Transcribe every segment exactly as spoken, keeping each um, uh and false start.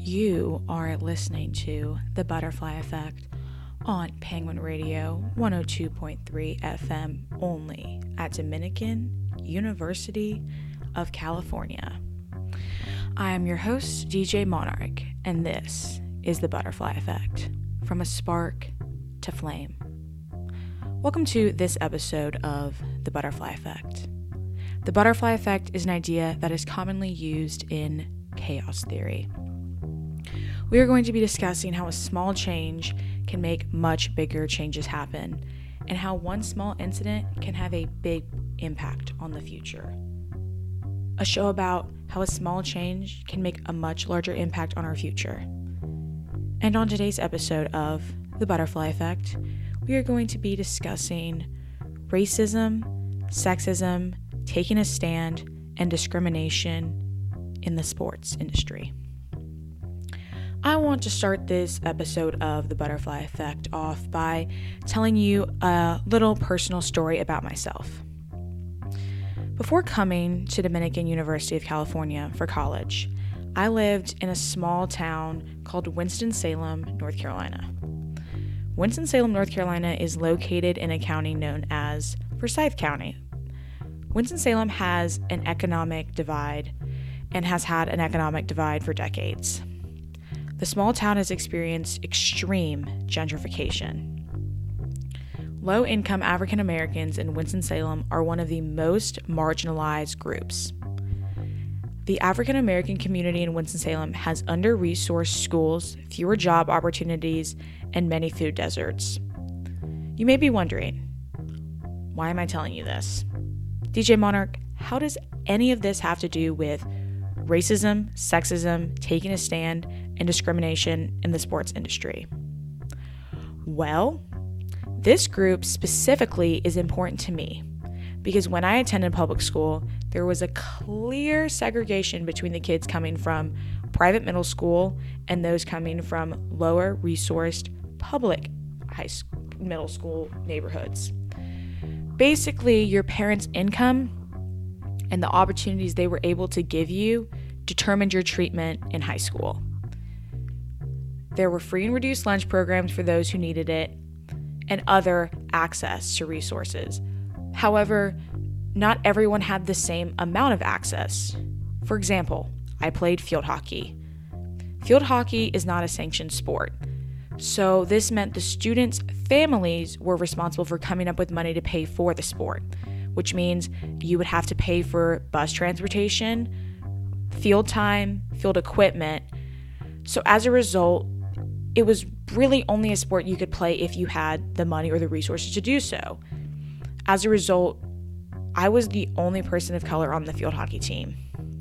You are listening to The Butterfly Effect on Penguin Radio one oh two point three F M only at Dominican University of California. I am your host, D J Monarch, and this is The Butterfly Effect, from a spark to flame. Welcome to this episode of The Butterfly Effect. The butterfly effect is an idea that is commonly used in chaos theory. We are going to be discussing how a small change can make much bigger changes happen, and how one small incident can have a big impact on the future. A show about how a small change can make a much larger impact on our future. And on today's episode of The Butterfly Effect, we are going to be discussing racism, sexism, taking a stand, and discrimination in the sports industry. I want to start this episode of The Butterfly Effect off by telling you a little personal story about myself. Before coming to Dominican University of California for college, I lived in a small town called Winston-Salem, North Carolina. Winston-Salem, North Carolina is located in a county known as Forsyth County. Winston-Salem has an economic divide and has had an economic divide for decades. The small town has experienced extreme gentrification. Low-income African Americans in Winston-Salem are one of the most marginalized groups. The African American community in Winston-Salem has under-resourced schools, fewer job opportunities, and many food deserts. You may be wondering, why am I telling you this? D J Monarch, how does any of this have to do with racism, sexism, taking a stand, and discrimination in the sports industry? Well, this group specifically is important to me because when I attended public school, there was a clear segregation between the kids coming from private middle school and those coming from lower resourced public high school, middle school neighborhoods. Basically, your parents' income and the opportunities they were able to give you determined your treatment in high school. There were free and reduced lunch programs for those who needed it, and other access to resources. However, not everyone had the same amount of access. For example, I played field hockey. Field hockey is not a sanctioned sport, so this meant the students' families were responsible for coming up with money to pay for the sport, which means you would have to pay for bus transportation, field time, field equipment. So as a result, it was really only a sport you could play if you had the money or the resources to do so. As a result, I was the only person of color on the field hockey team.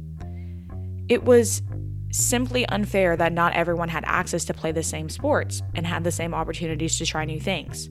It was simply unfair that not everyone had access to play the same sports and had the same opportunities to try new things.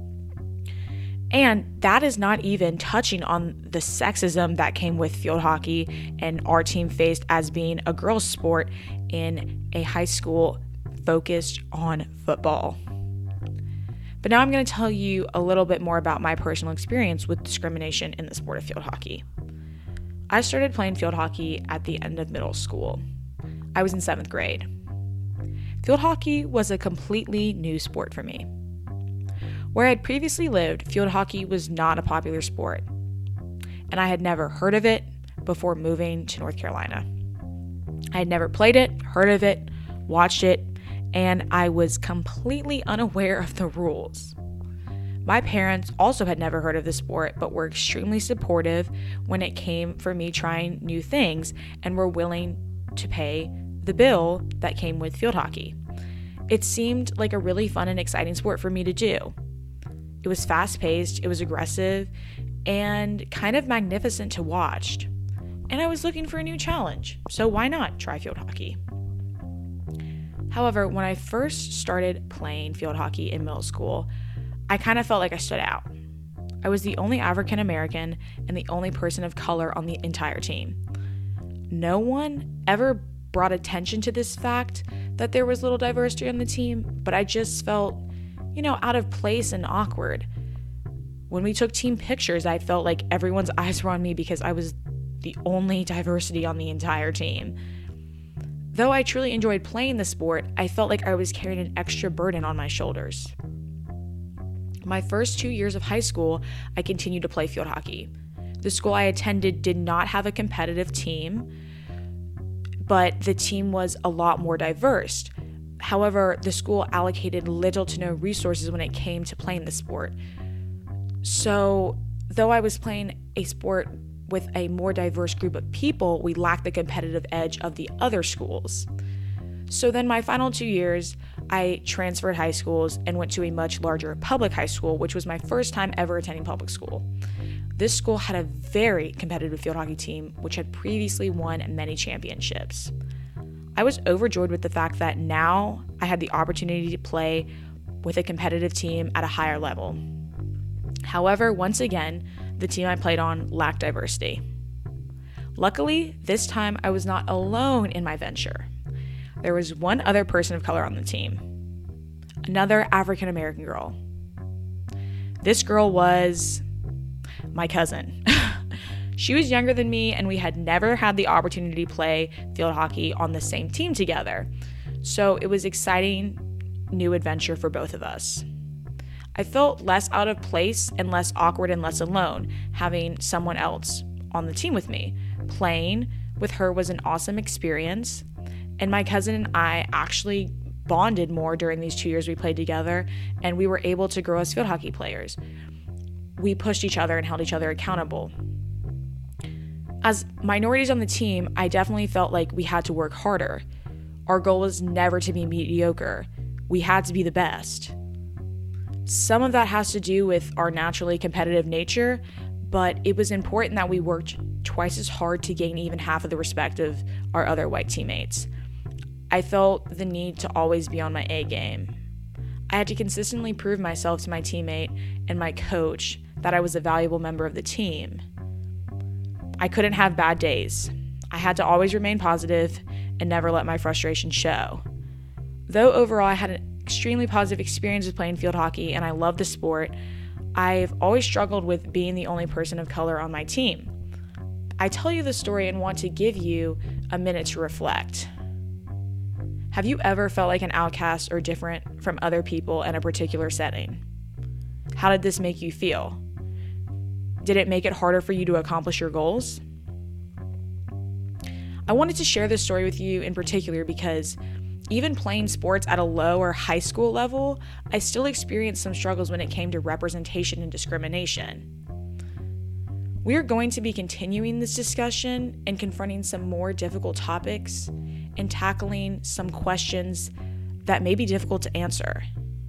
And that is not even touching on the sexism that came with field hockey and our team faced as being a girls' sport in a high school focused on football. But now I'm going to tell you a little bit more about my personal experience with discrimination in the sport of field hockey. I started playing field hockey at the end of middle school. I was in seventh grade. Field hockey was a completely new sport for me. Where I had previously lived, field hockey was not a popular sport, and I had never heard of it before moving to North Carolina. I had never played it, heard of it, watched it, and I was completely unaware of the rules. My parents also had never heard of the sport, but were extremely supportive when it came for me trying new things and were willing to pay the bill that came with field hockey. It seemed like a really fun and exciting sport for me to do. It was fast-paced, it was aggressive, and kind of magnificent to watch. And I was looking for a new challenge, so why not try field hockey? However, when I first started playing field hockey in middle school, I kind of felt like I stood out. I was the only African American and the only person of color on the entire team. No one ever brought attention to this fact that there was little diversity on the team, but I just felt, you know, out of place and awkward. When we took team pictures, I felt like everyone's eyes were on me because I was the only diversity on the entire team. Though I truly enjoyed playing the sport, I felt like I was carrying an extra burden on my shoulders. My first two years of high school, I continued to play field hockey. The school I attended did not have a competitive team, but the team was a lot more diverse. However, the school allocated little to no resources when it came to playing the sport. So, though I was playing a sport with a more diverse group of people, we lacked the competitive edge of the other schools. So then my final two years, I transferred high schools and went to a much larger public high school, which was my first time ever attending public school. This school had a very competitive field hockey team, which had previously won many championships. I was overjoyed with the fact that now I had the opportunity to play with a competitive team at a higher level. However, once again, the team I played on lacked diversity. Luckily, this time I was not alone in my venture. There was one other person of color on the team, another African American girl. This girl was my cousin. She was younger than me, and we had never had the opportunity to play field hockey on the same team together. So it was an exciting new adventure for both of us. I felt less out of place and less awkward and less alone having someone else on the team with me. Playing with her was an awesome experience, and my cousin and I actually bonded more during these two years we played together, and we were able to grow as field hockey players. We pushed each other and held each other accountable. As minorities on the team, I definitely felt like we had to work harder. Our goal was never to be mediocre. We had to be the best. Some of that has to do with our naturally competitive nature, but it was important that we worked twice as hard to gain even half of the respect of our other white teammates. I felt the need to always be on my A game. I had to consistently prove myself to my teammate and my coach that I was a valuable member of the team. I couldn't have bad days. I had to always remain positive and never let my frustration show. Though overall I had an extremely positive experience with playing field hockey and I love the sport, I've always struggled with being the only person of color on my team. I tell you the story and want to give you a minute to reflect. Have you ever felt like an outcast or different from other people in a particular setting? How did this make you feel? Did it make it harder for you to accomplish your goals? I wanted to share this story with you in particular because even playing sports at a low or high school level, I still experienced some struggles when it came to representation and discrimination. We are going to be continuing this discussion and confronting some more difficult topics and tackling some questions that may be difficult to answer.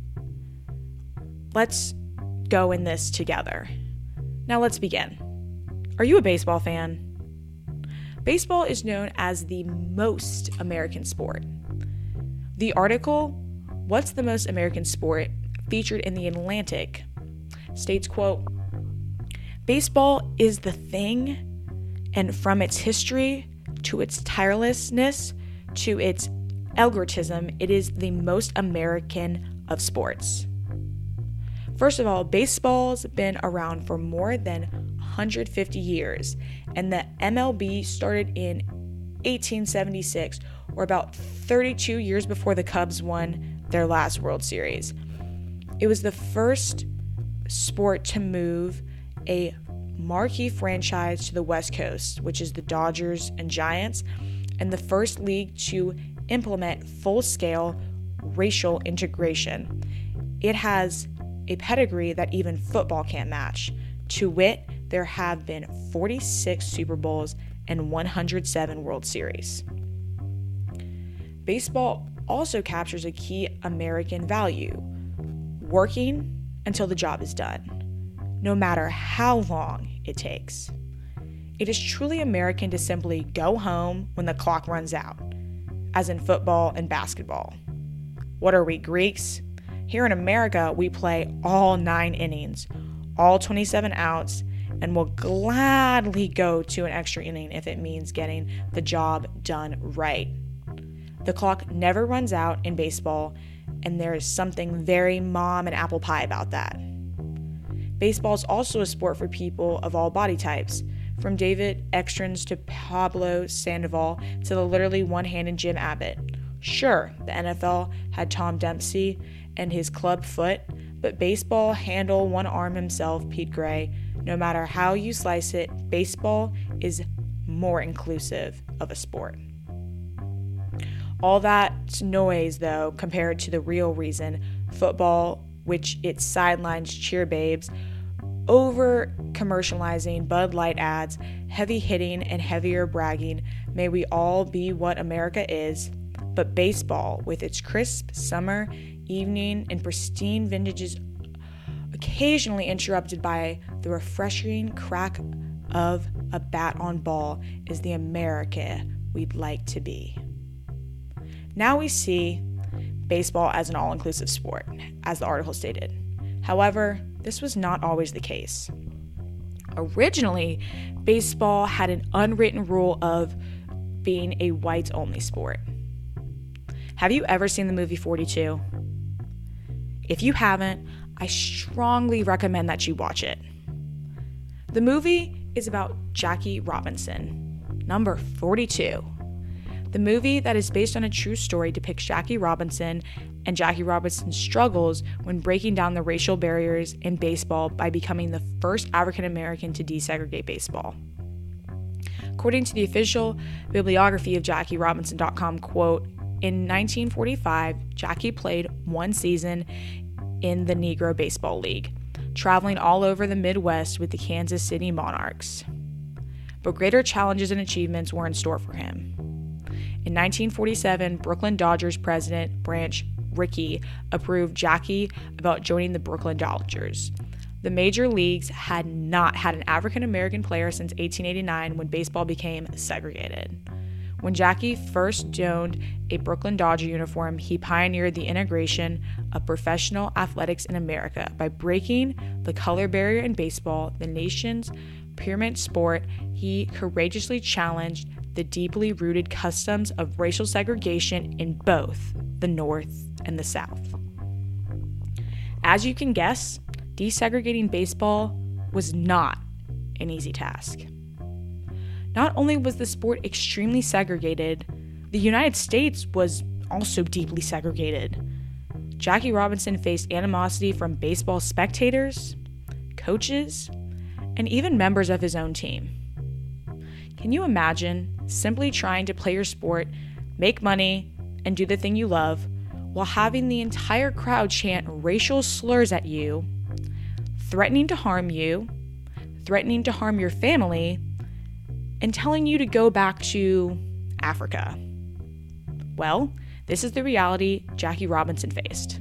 Let's go in this together. Now let's begin. Are you a baseball fan? Baseball is known as the most American sport. The article, "What's the Most American Sport?" featured in The Atlantic states, quote, "Baseball is the thing, and from its history to its tirelessness to its algorithm, it is the most American of sports." First of all, baseball's been around for more than one hundred fifty years, and the M L B started in eighteen seventy-six, or about thirty-two years before the Cubs won their last World Series. It was the first sport to move a marquee franchise to the West Coast, which is the Dodgers and Giants, and the first league to implement full-scale racial integration. It has a pedigree that even football can't match. To wit, there have been forty-six Super Bowls and one hundred seven World Series. Baseball also captures a key American value: working until the job is done, no matter how long it takes. It is truly American to simply go home when the clock runs out, as in football and basketball. What are we, Greeks? Here in America, we play all nine innings, all twenty-seven outs, and will gladly go to an extra inning if it means getting the job done right. The clock never runs out in baseball, and there is something very mom and apple pie about that. Baseball is also a sport for people of all body types, from David Ekstrom's to Pablo Sandoval to the literally one-handed Jim Abbott. Sure, the N F L had Tom Dempsey and his club foot, but baseball handle one arm himself, Pete Gray. No matter how you slice it, baseball is more inclusive of a sport. All that noise, though, compared to the real reason football, which it sidelines cheer babes, over commercializing Bud Light ads, heavy hitting, and heavier bragging, may we all be what America is. But baseball, with its crisp summer evening and pristine vintages, occasionally interrupted by the refreshing crack of a bat on ball, is the America we'd like to be. Now we see baseball as an all-inclusive sport, as the article stated. However, this was not always the case. Originally, baseball had an unwritten rule of being a whites-only sport. Have you ever seen the movie forty-two? If you haven't, I strongly recommend that you watch it. The movie is about Jackie Robinson, number forty-two. The movie that is based on a true story depicts Jackie Robinson and Jackie Robinson's struggles when breaking down the racial barriers in baseball by becoming the first African American to desegregate baseball. According to the official bibliography of Jackie Robinson dot com, quote, in nineteen forty-five, Jackie played one season in the Negro Baseball League, traveling all over the Midwest with the Kansas City Monarchs. But greater challenges and achievements were in store for him. In nineteen forty-seven, Brooklyn Dodgers president Branch Rickey approved Jackie about joining the Brooklyn Dodgers. The major leagues had not had an African American player since eighteen eighty-nine, when baseball became segregated. When Jackie first donned a Brooklyn Dodger uniform, he pioneered the integration of professional athletics in America by breaking the color barrier in baseball, the nation's pyramid sport. He courageously challenged the deeply rooted customs of racial segregation in both the North and the South. As you can guess, desegregating baseball was not an easy task. Not only was the sport extremely segregated, the United States was also deeply segregated. Jackie Robinson faced animosity from baseball spectators, coaches, and even members of his own team. Can you imagine simply trying to play your sport, make money, and do the thing you love, while having the entire crowd chant racial slurs at you, threatening to harm you, threatening to harm your family, and telling you to go back to Africa? Well, this is the reality Jackie Robinson faced.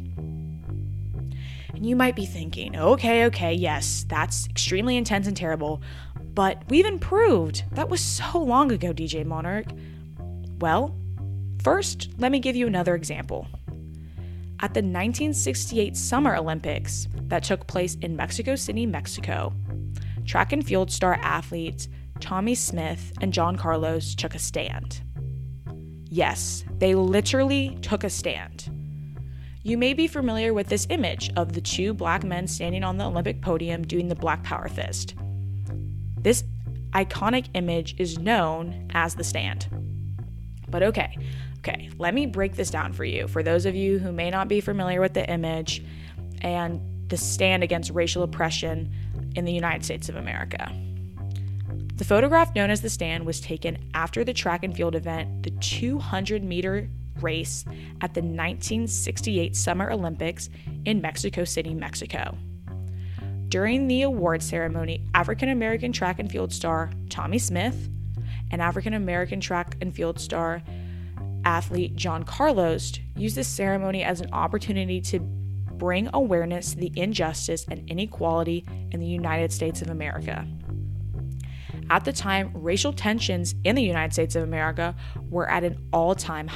And you might be thinking, okay, okay, yes, that's extremely intense and terrible, but we've improved. That was so long ago, D J Monarch. Well, first, let me give you another example. At the nineteen sixty-eight Summer Olympics that took place in Mexico City, Mexico, track and field star athletes Tommie Smith and John Carlos took a stand. Yes, they literally took a stand. You may be familiar with this image of the two black men standing on the Olympic podium doing the Black Power fist. This iconic image is known as the stand. But okay, okay, let me break this down for you, for those of you who may not be familiar with the image and the stand against racial oppression in the United States of America. The photograph known as the stand was taken after the track and field event, the two hundred meter race at the nineteen sixty-eight Summer Olympics in Mexico City, Mexico. During the award ceremony, African American track and field star Tommie Smith and African American track and field star athlete John Carlos used this ceremony as an opportunity to bring awareness to the injustice and inequality in the United States of America. At the time, racial tensions in the United States of America were at an all-time